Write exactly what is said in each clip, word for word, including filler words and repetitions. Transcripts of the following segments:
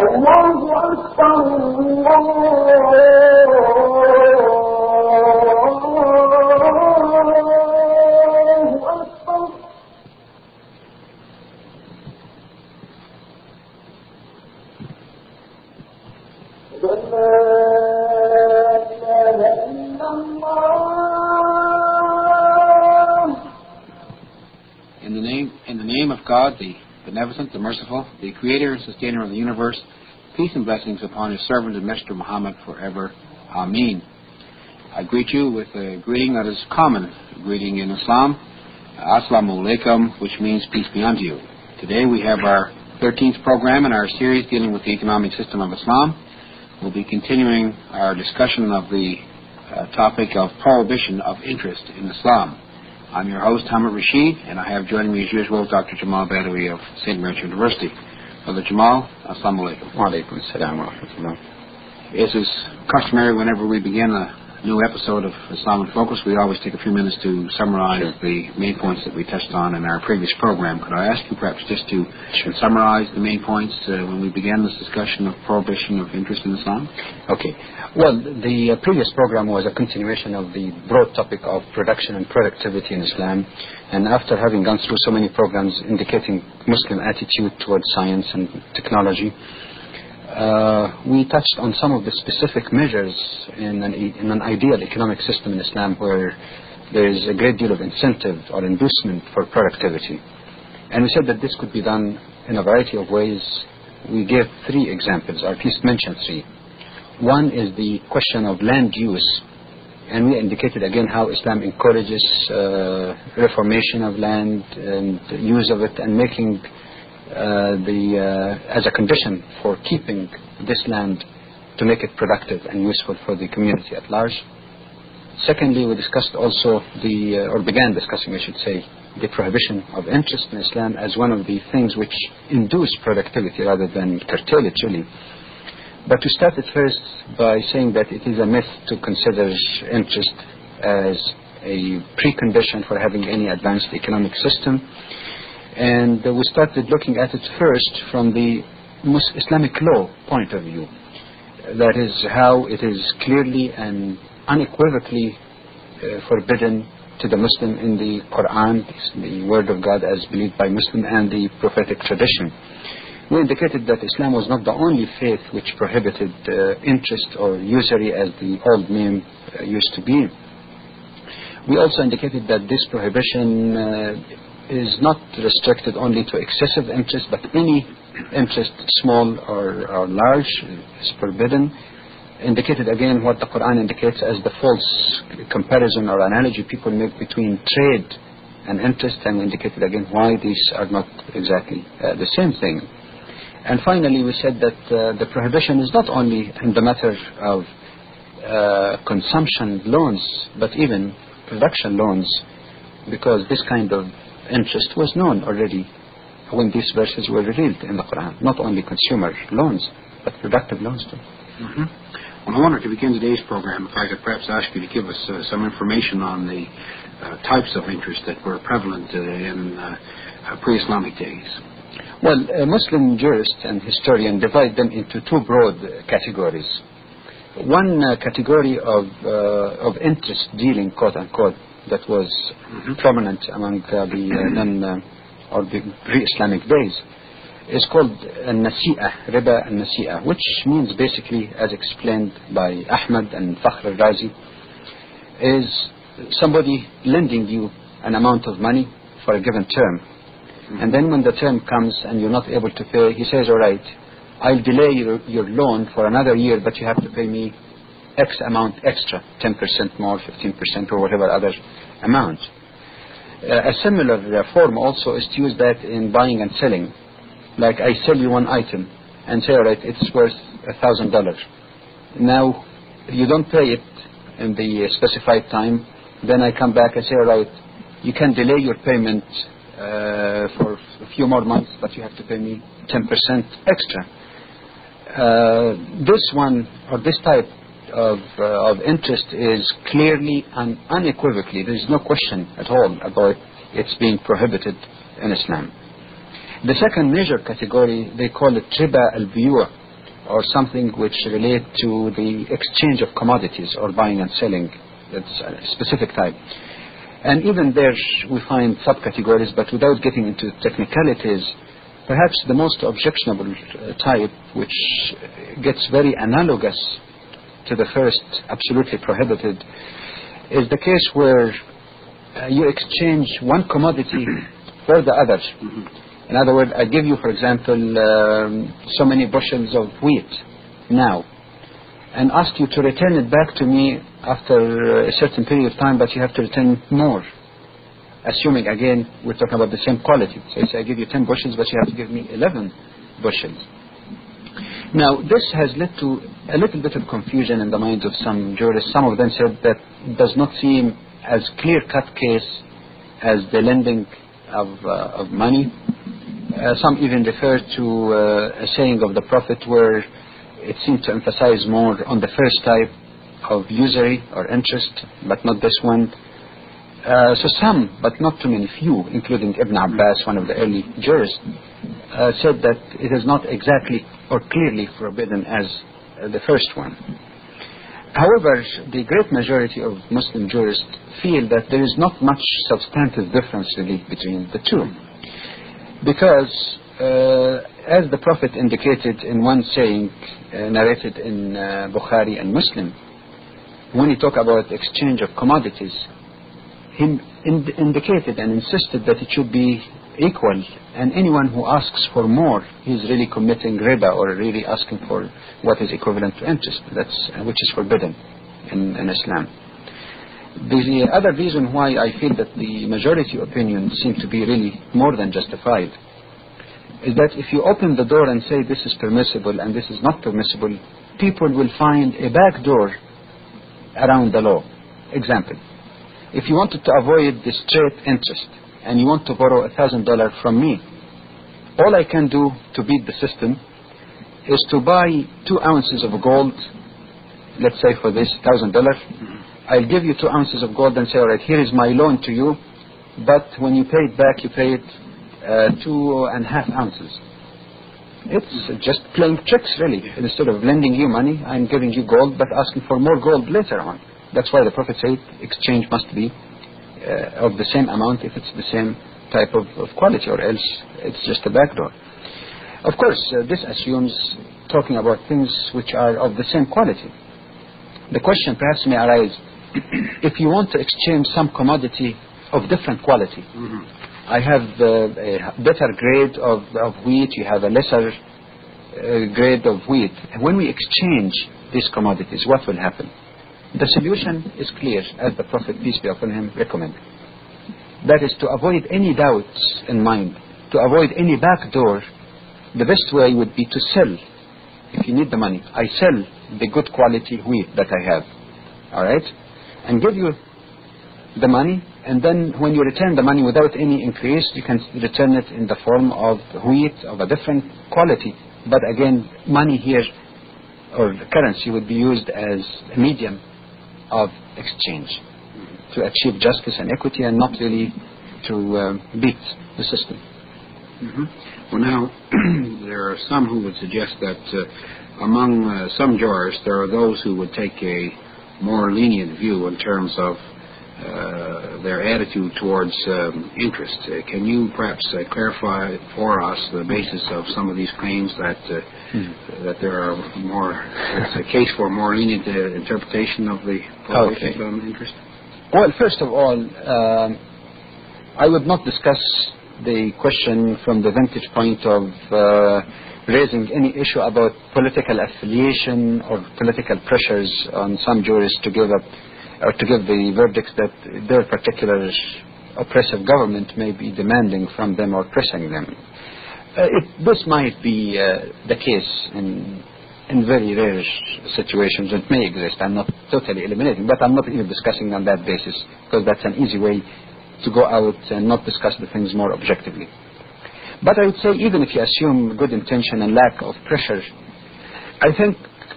In the name, in the name of God, the Beneficent, the Merciful, the Creator and Sustainer of the universe, peace and blessings upon His servant and Messenger Muhammad forever. Ameen. I greet you with a greeting that is common, a greeting in Islam, Assalamu alaikum, which means peace be unto you. Today we have our thirteenth program in our series dealing with the economic system of Islam. We'll be continuing our discussion of the uh, topic of prohibition of interest in Islam. I'm your host, Hamid Rashid, and I have joining me as usual Doctor Jamal Badawi of Saint Mary's University. Brother Jamal, Assalamu alaikum. Wa alaikum assalam wa rahmatullah. As is customary, whenever we begin a new episode of Islam in Focus, we always take a few minutes to summarize sure. the main points that we touched on in our previous program. Could I ask you perhaps just to sure. summarize the main points uh, when we began this discussion of prohibition of interest in Islam? Okay. Well, the uh, previous program was a continuation of the broad topic of production and productivity in Islam. And after having gone through so many programs indicating Muslim attitude towards science and technology, Uh, we touched on some of the specific measures in an, in an ideal economic system in Islam where there is a great deal of incentive or inducement for productivity. And we said that this could be done in a variety of ways. We gave three examples, or at least mentioned three. One is the question of land use, and we indicated again how Islam encourages uh, reformation of land and use of it and making Uh, the uh, as a condition for keeping this land to make it productive and useful for the community at large. Secondly, we discussed also the uh, or began discussing, I should say, the prohibition of interest in Islam as one of the things which induce productivity rather than curtail it, really. But to start it first by saying that it is a myth to consider interest as a precondition for having any advanced economic system. And uh, we started looking at it first from the Muslim Islamic law point of view. That is how it is clearly and unequivocally uh, forbidden to the Muslim in the Quran, the word of God as believed by Muslim, and the prophetic tradition. We indicated that Islam was not the only faith which prohibited uh, interest or usury as the old name uh, used to be. We also indicated that this prohibition uh, is not restricted only to excessive interest, but any interest, small or, or large, is forbidden. Indicated again what the Quran indicates as the false comparison or analogy people make between trade and interest, and we indicated again why these are not exactly uh, the same thing. And finally we said that uh, the prohibition is not only in the matter of uh, consumption loans, but even production loans, because this kind of interest was known already when these verses were revealed in the Quran. Not only consumer loans, but productive loans too. Mm-hmm. Well, I wonder to begin today's program, if I could perhaps ask you to give us uh, some information on the uh, types of interest that were prevalent uh, in uh, uh, pre-Islamic days. Well, uh, Muslim jurists and historians divide them into two broad uh, categories. One uh, category of uh, of interest dealing, quote unquote, that was mm-hmm. prominent among uh, the uh, non uh, or the pre-Islamic days is called al-nasi'ah, riba al-nasi'ah, which means basically, as explained by Ahmad and Fakhr al-Razi, is somebody lending you an amount of money for a given term, mm-hmm. and then when the term comes and you're not able to pay, he says, all right, I'll delay your, your loan for another year, but you have to pay me X amount extra, ten percent more, fifteen percent or whatever other amount. Uh, a similar uh, form also is to use that in buying and selling. Like I sell you one item and say, all right, it's worth a thousand dollars. Now you don't pay it in the uh, specified time. Then I come back and say, all right, you can delay your payment uh, for a few more months, but you have to pay me ten percent extra. Uh, this one or this type of uh, of interest is clearly and unequivocally, there is no question at all about its being prohibited in Islam. The second major category, they call it riba al-biyu', or something which relate to the exchange of commodities or buying and selling. That's a specific type. And even there we find subcategories, but without getting into technicalities, perhaps the most objectionable uh, type, which gets very analogous to the first, absolutely prohibited, is the case where uh, you exchange one commodity for the other. Mm-hmm. In other words, I give you, for example, um, so many bushels of wheat now, and ask you to return it back to me after a certain period of time, but you have to return more. Assuming, again, we're talking about the same quality. So you say, I give you ten bushels, but you have to give me eleven bushels. Now, this has led to a little bit of confusion in the minds of some jurists. Some of them said that does not seem as clear-cut case as the lending of, uh, of money. Uh, some even refer to uh, a saying of the Prophet where it seemed to emphasize more on the first type of usury or interest, but not this one. Uh, so some, but not too many, few, including Ibn Abbas, one of the early jurists, uh, said that it is not exactly or clearly forbidden as uh, the first one. However, the great majority of Muslim jurists feel that there is not much substantive difference really between the two. Because, uh, as the Prophet indicated in one saying uh, narrated in uh, Bukhari and Muslim, when he talked about exchange of commodities, he ind- indicated and insisted that it should be equal, and anyone who asks for more, he's really committing riba or really asking for what is equivalent to interest, that's uh, which is forbidden in, in Islam. The other reason why I feel that the majority opinion seem to be really more than justified is that if you open the door and say this is permissible and this is not permissible, people will find a back door around the law. Example, if you wanted to avoid the straight interest and you want to borrow a thousand dollars from me, all I can do to beat the system is to buy two ounces of gold, let's say for this thousand dollars. I'll give you two ounces of gold and say, all right, here is my loan to you, but when you pay it back, you pay it uh, two and a half ounces. It's just playing tricks, really. Instead of lending you money, I'm giving you gold, but asking for more gold later on. That's why the Prophet said exchange must be uh, of the same amount if it's the same type of, of quality, or else it's just a backdoor. Of course, uh, this assumes talking about things which are of the same quality. The question perhaps may arise, if you want to exchange some commodity of different quality, mm-hmm. I have uh, a better grade of, of wheat, you have a lesser uh, grade of wheat. And when we exchange these commodities, what will happen? The solution is clear, as the Prophet, peace be upon him, recommended. That is to avoid any doubts in mind, to avoid any backdoor. The best way would be to sell. If you need the money, I sell the good quality wheat that I have, all right, and give you the money, and then when you return the money without any increase, you can return it in the form of wheat of a different quality. But again, money here, or the currency, would be used as a medium of exchange to achieve justice and equity, and not really to uh, beat the system. Mm-hmm. Well, now, there are some who would suggest that uh, among uh, some jurors, there are those who would take a more lenient view in terms of uh, their attitude towards um, interest. Uh, can you perhaps uh, clarify for us the basis of some of these claims that uh, hmm. that there are more, it's a case for more lenient uh, interpretation of the prohibitions okay. on interest? Well, first of all, um, I would not discuss the question from the vantage point of uh, raising any issue about political affiliation or political pressures on some jurists to give up or to give the verdicts that their particular oppressive government may be demanding from them or pressing them. Uh, it, this might be uh, the case in in very rare situations. It may exist. I'm not totally eliminating, but I'm not even discussing on that basis, because that's an easy way to go out and not discuss the things more objectively. But I would say, even if you assume good intention and lack of pressure, I think,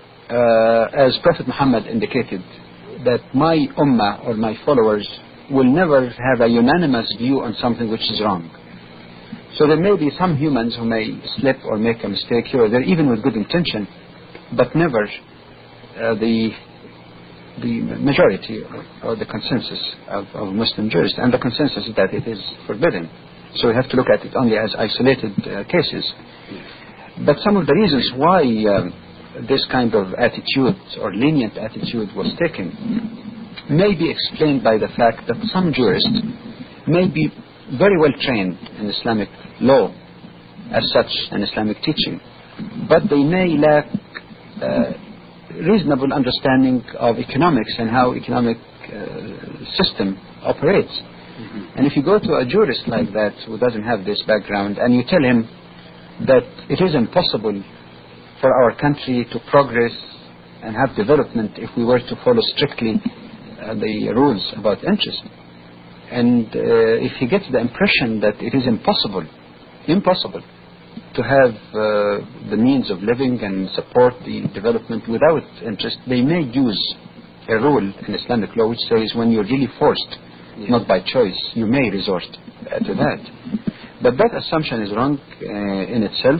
uh, as Prophet Muhammad indicated, that my ummah or my followers will never have a unanimous view on something which is wrong. So there may be some humans who may slip or make a mistake here or there, even with good intention, but never uh, the the majority or, or the consensus of, of Muslim jurists. And the consensus is that it is forbidden. So we have to look at it only as isolated uh, cases. But some of the reasons why uh, this kind of attitude or lenient attitude was taken may be explained by the fact that some jurists may be very well trained in Islamic law as such, and Islamic teaching, but they may lack uh, reasonable understanding of economics and how economic uh, system operates. Mm-hmm. And if you go to a jurist like that who doesn't have this background and you tell him that it is impossible for our country to progress and have development if we were to follow strictly uh, the rules about interest, and uh, if he gets the impression that it is impossible, impossible to have uh, the means of living and support the development without interest, they may use a rule in Islamic law which says when you're really forced, yes, not by choice, you may resort uh, to that. But that assumption is wrong uh, in itself.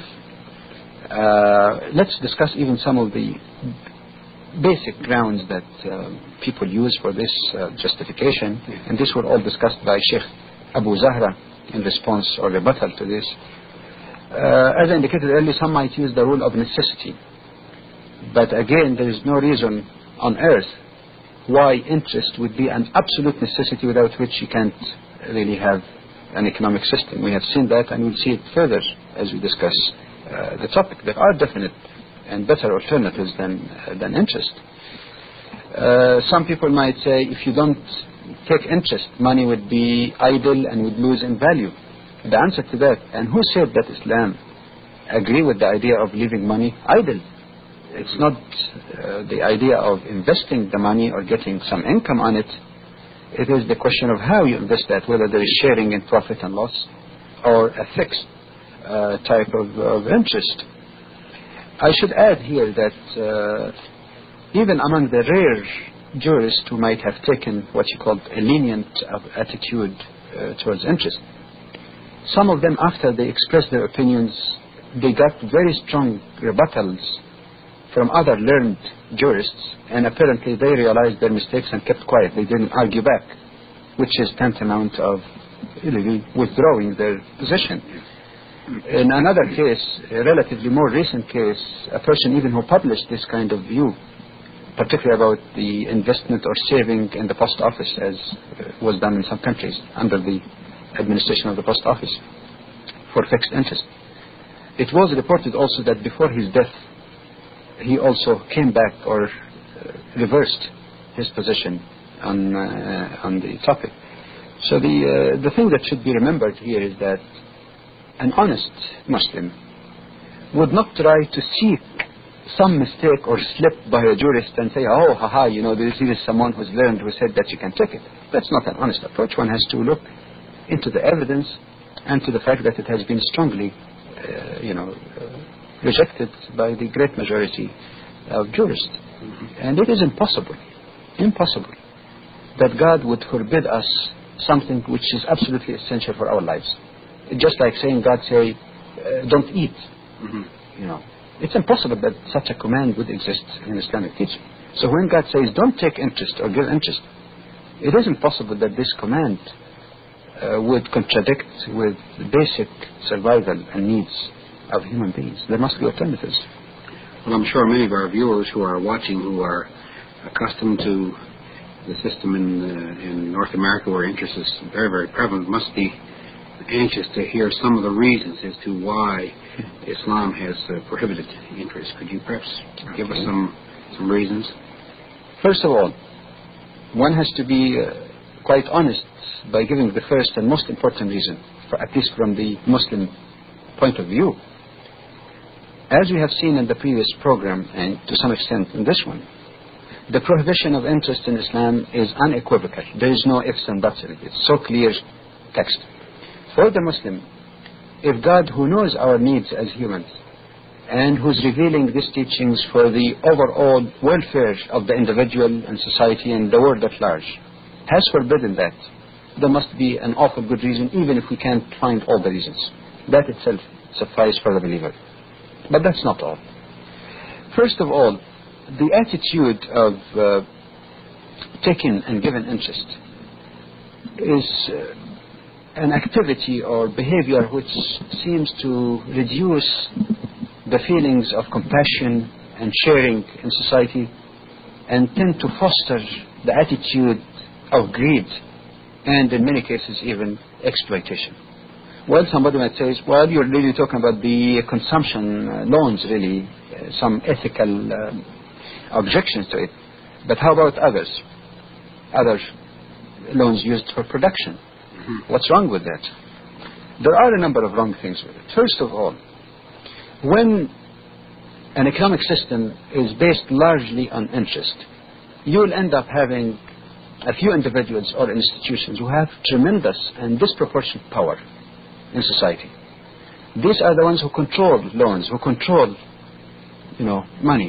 Uh, let's discuss even some of the basic grounds that uh, people use for this uh, justification, and this were all discussed by Sheikh Abu Zahra in response or rebuttal to this. Uh, as I indicated earlier, some might use the rule of necessity, but again, there is no reason on earth why interest would be an absolute necessity without which you can't really have an economic system. We have seen that, and we'll see it further as we discuss uh, the topic. There are definite and better alternatives than uh, than interest. Uh, some people might say if you don't take interest, money would be idle and would lose in value. The answer to that, and who said that Islam agree with the idea of leaving money idle? It's not uh, the idea of investing the money or getting some income on it. It is the question of how you invest that, whether there is sharing in profit and loss or a fixed uh, type of, of interest. I should add here that uh, even among the rare jurists who might have taken what you call a lenient attitude uh, towards interest, some of them, after they expressed their opinions, they got very strong rebuttals from other learned jurists, and apparently they realized their mistakes and kept quiet. They didn't argue back, which is tantamount of really withdrawing their position. In another case, a relatively more recent case, a person even who published this kind of view, particularly about the investment or saving in the post office, as was done in some countries under the administration of the post office for fixed interest. It was reported also that before his death, he also came back or uh, reversed his position on uh, on the topic. So the uh, the thing that should be remembered here is that an honest Muslim would not try to seek some mistake or slip by a jurist and say, oh, haha, you know, this is someone who's learned who said that you can take it. That's not an honest approach. One has to look into the evidence and to the fact that it has been strongly, uh, you know, uh, rejected by the great majority of jurists. Mm-hmm. And it is impossible, impossible that God would forbid us something which is absolutely essential for our lives. Just like saying God say, uh, don't eat. Mm-hmm. You know, it's impossible that such a command would exist in Islamic teaching. So when God says don't take interest or give interest, it is impossible that this command uh, would contradict with the basic survival and needs of human beings. There must be alternatives. Well, I'm sure many of our viewers who are watching, who are accustomed to the system in uh, in North America where interest is very, very prevalent, must be anxious to hear some of the reasons as to why Islam has uh, prohibited interest. Could you perhaps give us some some reasons? First of all, one has to be uh, quite honest by giving the first and most important reason, for, at least from the Muslim point of view. As we have seen in the previous program, and to some extent in this one, the prohibition of interest in Islam is unequivocal. There is no ifs and buts in it. It's so clear text. For the Muslim, if God, who knows our needs as humans and who's revealing these teachings for the overall welfare of the individual and society and the world at large, has forbidden that, there must be an awful good reason, even if we can't find all the reasons. That itself suffices for the believer. But that's not all. First of all, the attitude of uh, taking and giving interest is uh, an activity or behavior which seems to reduce the feelings of compassion and sharing in society and tend to foster the attitude of greed and in many cases even exploitation. Well, somebody might say, well, you're really talking about the consumption uh, loans, really, uh, some ethical um, objections to it. But how about others? Other loans used for production. Mm-hmm. What's wrong with that? There are a number of wrong things with it. First of all, when an economic system is based largely on interest, you'll end up having a few individuals or institutions who have tremendous and disproportionate power in society. These are the ones who control loans, who control, you know, money.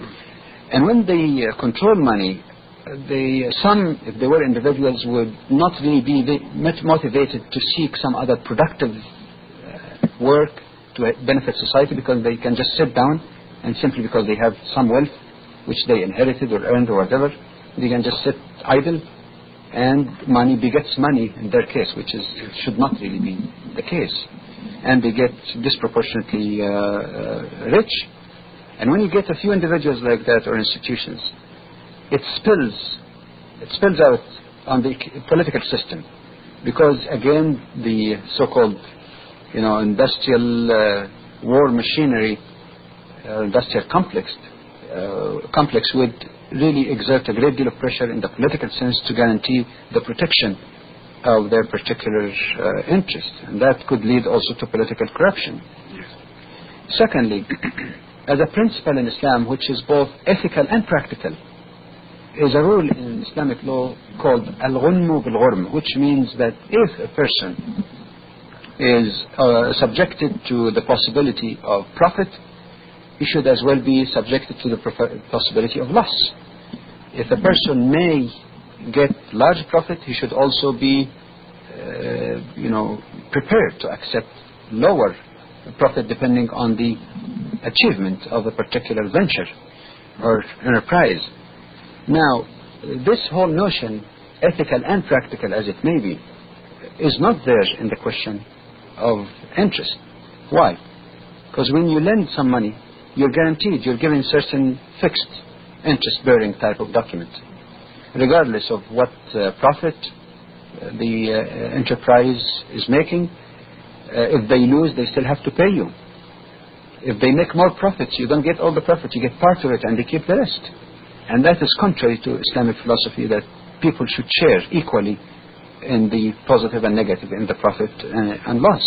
And when they uh, control money, they, some, if they were individuals, would not really be motivated to seek some other productive uh, work to benefit society, because they can just sit down and simply because they have some wealth which they inherited or earned or whatever, they can just sit idle, and money begets money in their case, which is should not really be the case. And they get disproportionately uh, uh, rich. And when you get a few individuals like that or institutions, it spills, it spills out on the political system, because again the so-called, you know, industrial uh, war machinery, uh, industrial complex, uh, complex would really exert a great deal of pressure in the political sense to guarantee the protection of their particular uh, interest, and that could lead also to political corruption. Yes. Secondly, as a principle in Islam which is both ethical and practical, is a rule in Islamic law called al-ghunmu bil-ghurm, which means that if a person is uh, subjected to the possibility of profit, he should as well be subjected to the possibility of loss. If a person may get large profit, he should also be, uh, you know, prepared to accept lower profit depending on the achievement of a particular venture or enterprise. Now, this whole notion, ethical and practical as it may be, is not there in the question of interest. Why? Because when you lend some money, you're guaranteed, you're given certain fixed interest-bearing type of document, regardless of what uh, profit uh, the uh, enterprise is making. Uh, if they lose, they still have to pay you. If they make more profits, you don't get all the profit, you get part of it and they keep the rest. And that is contrary to Islamic philosophy, that people should share equally in the positive and negative, in the profit uh, and loss.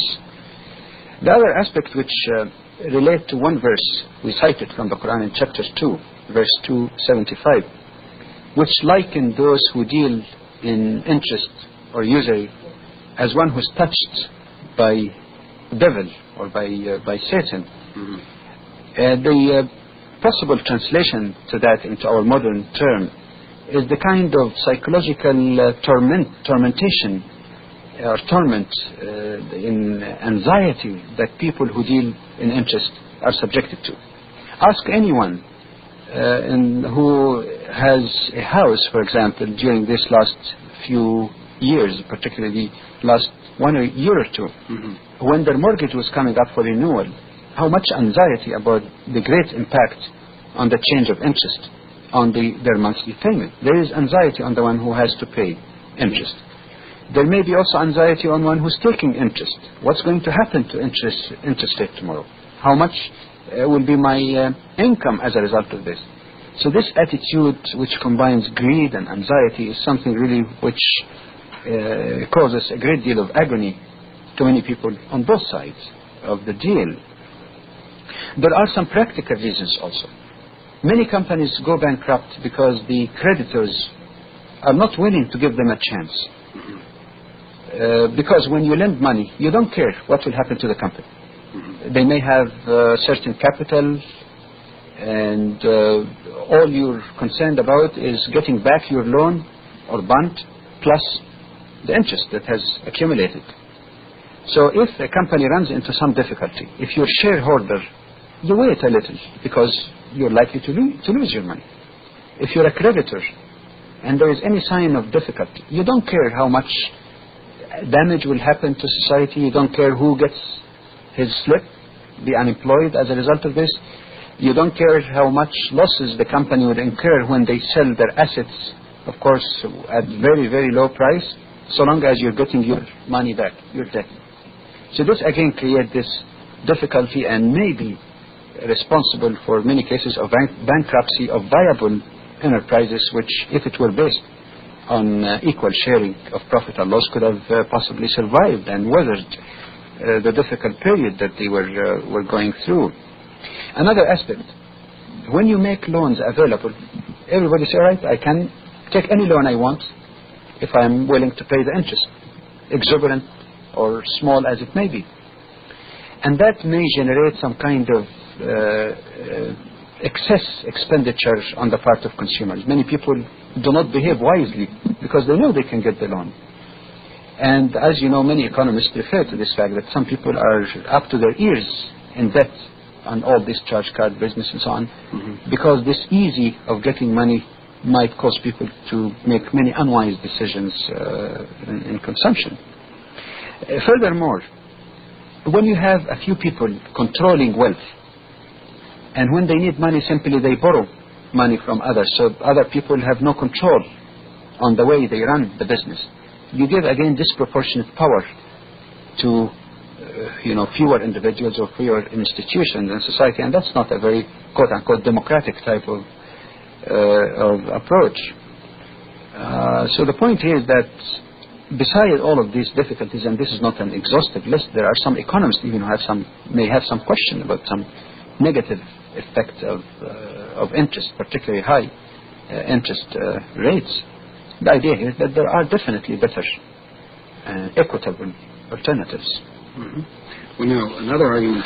The other aspect which uh, relate to one verse we cited from the Quran in chapter two, verse two seventy-five, which liken those who deal in interest or usury as one who's touched by devil or by uh, by Satan. Mm-hmm. Uh, the uh, possible translation to that into our modern term is the kind of psychological uh, torment, tormentation or torment uh, in anxiety that people who deal in interest are subjected to. Ask anyone uh, in, who has a house, for example, during this last few years, particularly last one year or two, mm-hmm. when their mortgage was coming up for renewal, how much anxiety about the great impact on the change of interest on the, their monthly payment. There is anxiety on the one who has to pay interest. There may be also anxiety on one who's taking interest. What's going to happen to interest, interest rate tomorrow? How much uh, will be my uh, income as a result of this? So this attitude which combines greed and anxiety is something really which uh, causes a great deal of agony to many people on both sides of the deal. There are some practical reasons also. Many companies go bankrupt because the creditors are not willing to give them a chance. Uh, because when you lend money, you don't care what will happen to the company. They may have uh, certain capital, and uh, all you're concerned about is getting back your loan or bond plus the interest that has accumulated. So if a company runs into some difficulty, if your shareholder you wait a little because you're likely to, lo- to lose your money. If you're a creditor and there is any sign of difficulty, you don't care how much damage will happen to society. You don't care who gets his slip, be unemployed as a result of this. You don't care how much losses the company would incur when they sell their assets, of course, at very, very low price, so long as you're getting your money back, your debt. So this again creates this difficulty and may be responsible for many cases of bank- bankruptcy of viable enterprises, which, if it were based on uh, equal sharing of profit and loss, could have uh, possibly survived and weathered uh, the difficult period that they were uh, were going through. Another aspect, when you make loans available, everybody says, all right, I can take any loan I want if I'm willing to pay the interest, exorbitant or small as it may be. And that may generate some kind of uh, uh, excess expenditure on the part of consumers. Many people do not behave wisely because they know they can get the loan. And as you know, many economists refer to this fact that some people are up to their ears in debt on all this charge card business and so on, mm-hmm. because this easy of getting money might cause people to make many unwise decisions uh, in, in consumption. Uh, furthermore, when you have a few people controlling wealth, and when they need money, simply they borrow money from others, so other people have no control on the way they run the business. You give, again, disproportionate power to, uh, you know, fewer individuals or fewer institutions in society, and that's not a very, quote-unquote, democratic type of, uh, of approach. Uh, so the point here is that besides all of these difficulties, and this is not an exhaustive list, there are some economists even who have some, may have some question about some negative effect of, uh, of interest, particularly high uh, interest uh, rates. The idea here is that there are definitely better uh, equitable alternatives. Mm-hmm. Well, now, another argument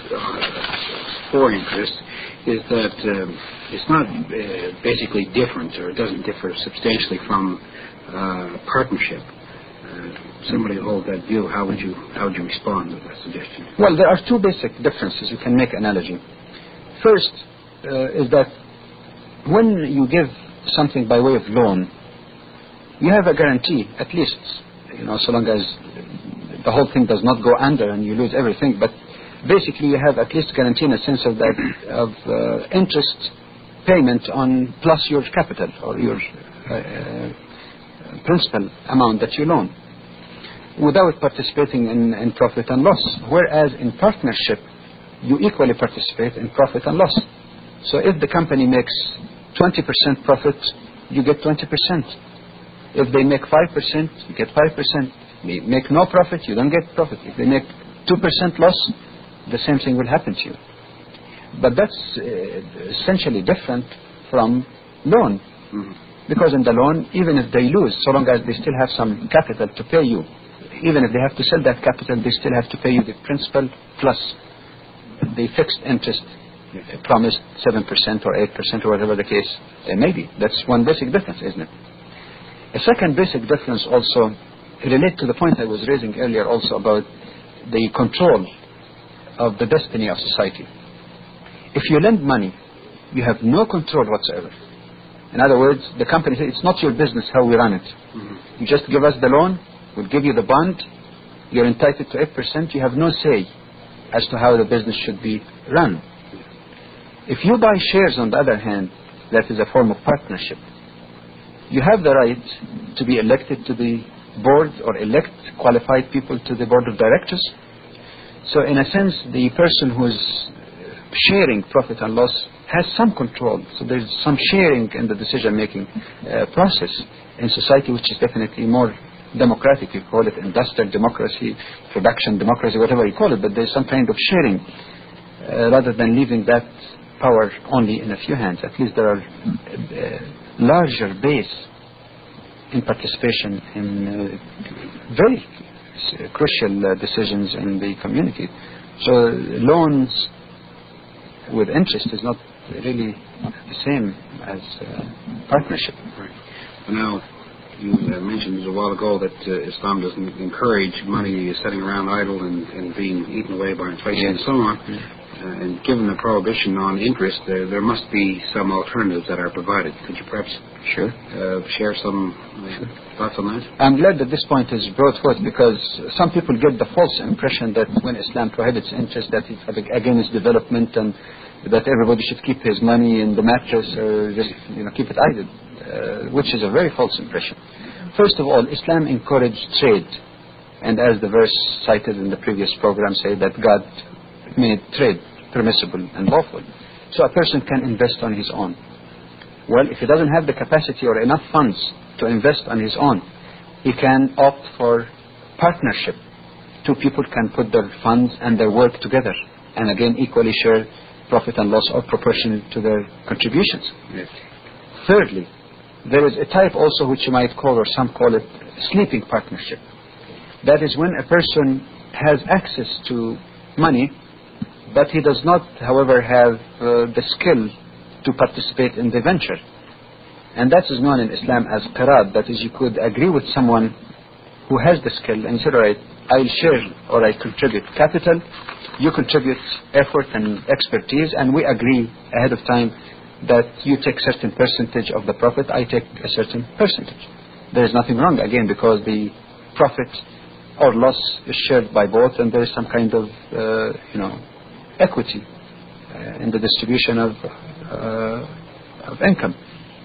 uh, for interest is that um, it's not uh, basically different, or it doesn't differ substantially from uh, partnership. Uh, somebody hold that view. How would you how would you respond to that suggestion? Well, there are two basic differences. You can make analogy. First uh, is that when you give something by way of loan, you have a guarantee, at least, you know, so long as the whole thing does not go under and you lose everything. But basically, you have at least guarantee in a sense of that of uh, interest payment on plus your capital or your uh, uh, principal amount that you loan, without participating in, in profit and loss. Whereas in partnership, you equally participate in profit and loss. So if the company makes twenty percent profit, you get twenty percent. If they make five percent, you get five percent. They make no profit, you don't get profit. If they make two percent loss, the same thing will happen to you. But that's uh, essentially different from loan. Mm-hmm. Because in the loan, even if they lose, so long as they still have some capital to pay you, even if they have to sell that capital, they still have to pay you the principal plus the fixed interest promised seven percent or eight percent or whatever the case may be. That's one basic difference, isn't it? A second basic difference also relates to the point I was raising earlier also about the control of the destiny of society. If you lend money, you have no control whatsoever. In other words, the company says, it's not your business how we run it. Mm-hmm. You just give us the loan, we'll give you the bond, you're entitled to eight percent, you have no say as to how the business should be run. If you buy shares, on the other hand, that is a form of partnership. You have the right to be elected to the board or elect qualified people to the board of directors. So in a sense, the person who is sharing profit and loss has some control. So there's some sharing in the decision-making uh, process in society, which is definitely more democratic. You call it industrial democracy, production democracy, whatever you call it, but there's some kind of sharing uh, rather than leaving that power only in a few hands. At least there are uh, larger base in participation in uh, very crucial uh, decisions in the community. So loans with interest is not really the same as uh, partnership. Right. Well, now, you uh, mentioned a while ago that uh, Islam doesn't encourage money sitting around idle and, and being eaten away by inflation, yes, and so on. Uh, and given the prohibition on interest, there, there must be some alternatives that are provided. Could you perhaps sure. uh, share some uh, sure. thoughts on that? I'm glad that this point is brought forth, because some people get the false impression that when Islam prohibits interest, that it's against development and that everybody should keep his money in the mattress or just you know keep it idle, uh, which is a very false impression. First of all, Islam encouraged trade, and as the verse cited in the previous program say that God made trade permissible and lawful. So a person can invest on his own. Well, if he doesn't have the capacity or enough funds to invest on his own, he can opt for partnership. Two people can put their funds and their work together, and again equally share profit and loss or proportional to their contributions. Yes. Thirdly, there is a type also which you might call, or some call it, sleeping partnership. That is when a person has access to money, but he does not, however, have uh, the skill to participate in the venture. And that is known in Islam as qirad. That is, you could agree with someone who has the skill and say, all right, I'll share or I contribute capital, you contribute effort and expertise, and we agree ahead of time that you take certain percentage of the profit, I take a certain percentage. There is nothing wrong, again, because the profit or loss is shared by both, and there is some kind of, uh, you know, equity uh, in the distribution of, uh, of income.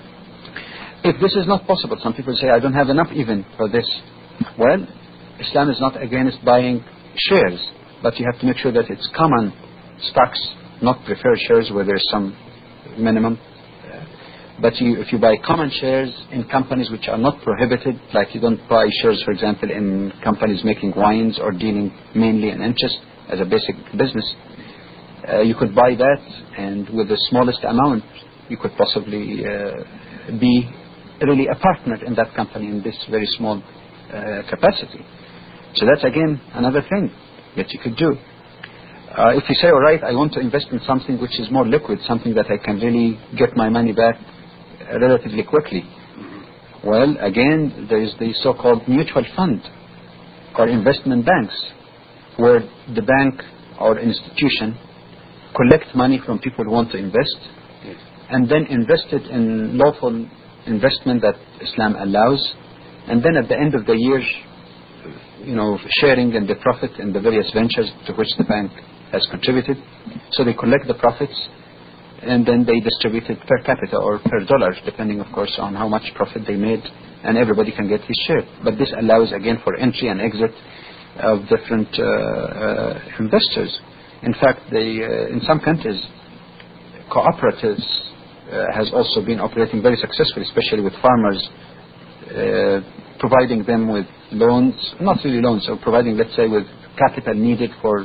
If this is not possible, some people say, I don't have enough even for this. Well, Islam is not against buying shares, but you have to make sure that it's common stocks, not preferred shares where there's some minimum. But you, if you buy common shares in companies which are not prohibited, like you don't buy shares, for example, in companies making wines or dealing mainly in interest as a basic business, uh, you could buy that, and with the smallest amount, you could possibly uh, be really a partner in that company in this very small uh, capacity. So that's again another thing that you could do. Uh, if you say, all right, I want to invest in something which is more liquid, something that I can really get my money back relatively quickly. Well, again, there is the so-called mutual fund or investment banks, where the bank or institution collect money from people who want to invest, yes, and then invest it in lawful investment that Islam allows, and then at the end of the year, you know, sharing in the profit in the various ventures to which the bank has contributed. So they collect the profits, and then they distribute it per capita or per dollar, depending, of course, on how much profit they made, and everybody can get his share. But this allows, again, for entry and exit of different uh, uh, investors. In fact, they, uh, in some countries, cooperatives uh, has also been operating very successfully, especially with farmers, uh, providing them with loans, not really loans, or providing, let's say, with capital needed for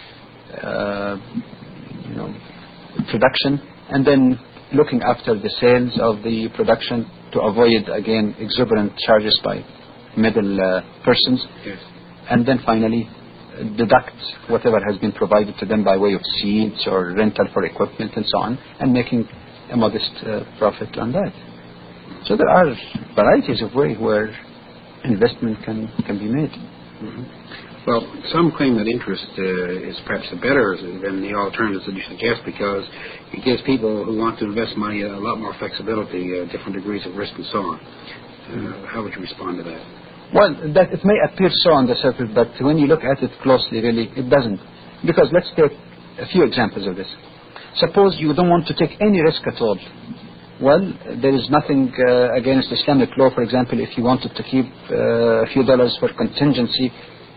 uh, you know, production, and then looking after the sales of the production to avoid, again, exorbitant charges by middle uh, persons. Yes. And then finally deduct whatever has been provided to them by way of seeds or rental for equipment and so on, and making a modest uh, profit on that. So there are varieties of ways where investment can, can be made. Mm-hmm. Well, some claim that interest uh, is perhaps better than the alternatives that you suggest, because it gives people who want to invest money a lot more flexibility, uh, different degrees of risk and so on. Uh, how would you respond to that? Well, that it may appear so on the surface, but when you look at it closely, really, it doesn't. Because let's take a few examples of this. Suppose you don't want to take any risk at all. Well, there is nothing uh, against Islamic law, for example, if you wanted to keep uh, a few dollars for contingency,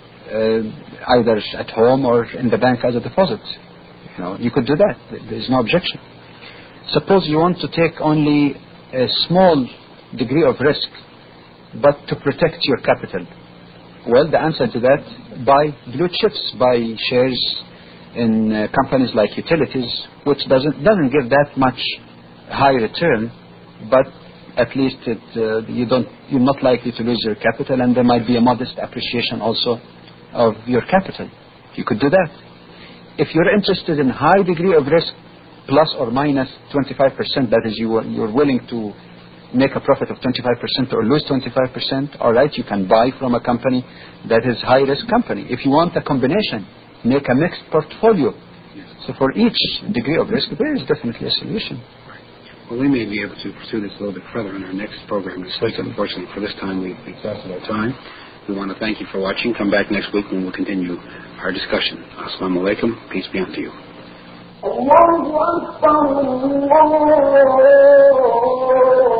uh, either at home or in the bank as a deposit. You know, you could do that. There is no objection. Suppose you want to take only a small degree of risk, but to protect your capital. Well, the answer to that, buy blue chips, buy shares in uh, companies like utilities, which doesn't doesn't give that much high return, but at least it, uh, you don't you're not likely to lose your capital, and there might be a modest appreciation also of your capital. You could do that. If you're interested in high degree of risk, plus or minus twenty-five percent, that is, you are, you're willing to make a profit of twenty-five percent or lose twenty-five percent, all right, you can buy from a company that is high risk company. If you want a combination, make a mixed portfolio Yes. So for each degree of risk, there is definitely a solution. Well, we may be able to pursue this a little bit further in our next program this week. Unfortunately, for this time, we've exhausted our time. We want to thank you for watching. Come back next week when we'll continue our discussion. Assalamu alaikum. Peace be unto you.